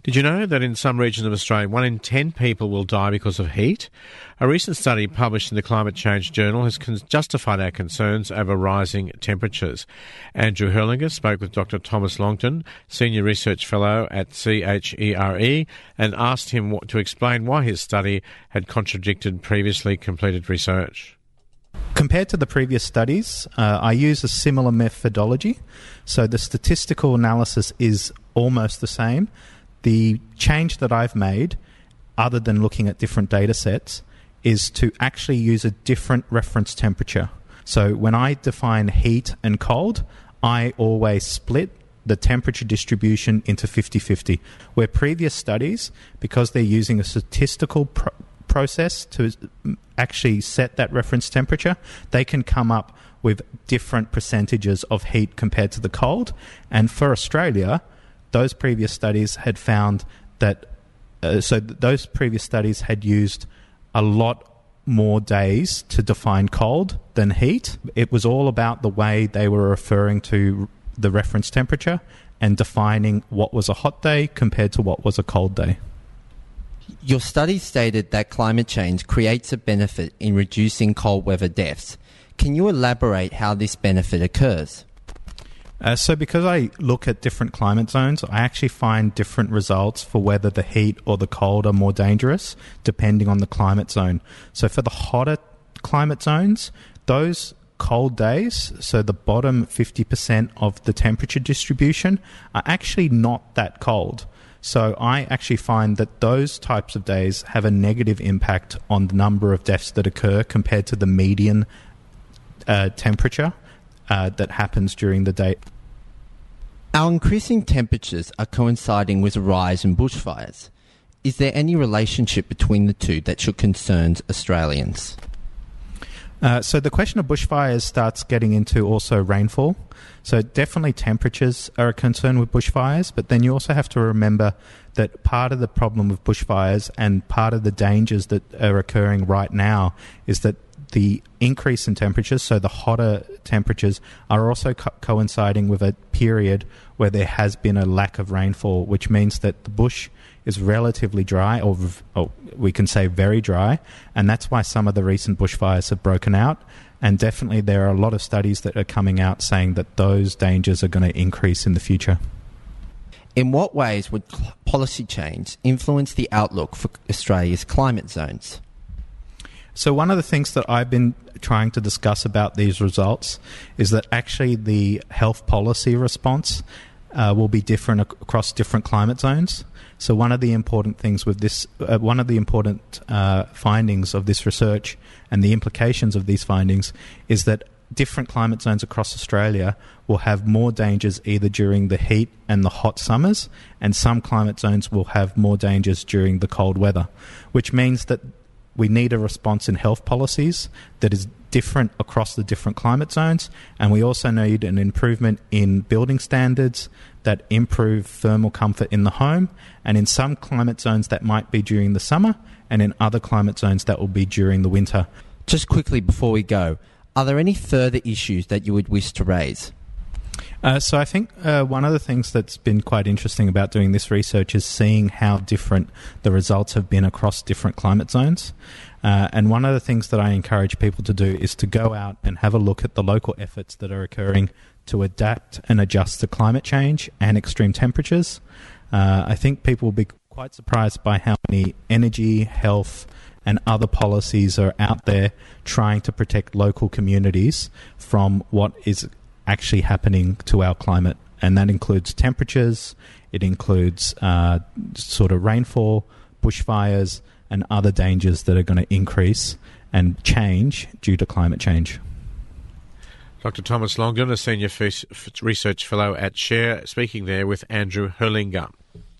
Did you know that in some regions of Australia, 1 in 10 people will die because of heat? A recent study published in the Climate Change Journal has justified our concerns over rising temperatures. Andrew Hurlinger spoke with Dr. Thomas Longton, Senior Research Fellow at CHERE, and asked him to explain why his study had contradicted previously completed research. Compared to the previous studies, I use a similar methodology. So the statistical analysis is almost the same. The change that I've made, other than looking at different data sets, is to actually use a different reference temperature. So when I define heat and cold, I always split the temperature distribution into 50-50, where previous studies, because they're using a statistical process to actually set that reference temperature, they can come up with different percentages of heat compared to the cold. And for Australia, those previous studies had found that those previous studies had used a lot more days to define cold than heat. It was all about the way they were referring to the reference temperature and defining what was a hot day compared to what was a cold day. Your study stated that climate change creates a benefit in reducing cold weather deaths. Can you elaborate how this benefit occurs? So because I look at different climate zones, I actually find different results for whether the heat or the cold are more dangerous, depending on the climate zone. So for the hotter climate zones, those cold days, so the bottom 50% of the temperature distribution, are actually not that cold. So I actually find that those types of days have a negative impact on the number of deaths that occur compared to the median temperature that happens during the day. Our increasing temperatures are coinciding with a rise in bushfires. Is there any relationship between the two that should concern Australians? So the question of bushfires starts getting into also rainfall. So definitely temperatures are a concern with bushfires, but then you also have to remember that part of the problem with bushfires and part of the dangers that are occurring right now is that the increase in temperatures, so the hotter temperatures, are also coinciding with a period where there has been a lack of rainfall, which means that the bush is relatively dry, or we can say very dry, and that's why some of the recent bushfires have broken out. And definitely there are a lot of studies that are coming out saying that those dangers are going to increase in the future. In what ways would policy change influence the outlook for Australia's climate zones? So one of the things that I've been trying to discuss about these results is that actually the health policy response will be different across different climate zones. So one of the important things with this, findings of this research and the implications of these findings is that different climate zones across Australia will have more dangers either during the heat and the hot summers, and some climate zones will have more dangers during the cold weather, which means that we need a response in health policies that is different across the different climate zones, and we also need an improvement in building standards that improve thermal comfort in the home, and in some climate zones that might be during the summer, and in other climate zones that will be during the winter. Just quickly before we go, are there any further issues that you would wish to raise? So I think one of the things that's been quite interesting about doing this research is seeing how different the results have been across different climate zones. And one of the things that I encourage people to do is to go out and have a look at the local efforts that are occurring to adapt and adjust to climate change and extreme temperatures. I think people will be quite surprised by how many energy, health, and other policies are out there trying to protect local communities from what is actually happening to our climate. And that includes temperatures, it includes sort of rainfall, bushfires, and other dangers that are going to increase and change due to climate change. Dr. Thomas Longton, a Senior Research Fellow at CHERE, speaking there with Andrew Hurlinger.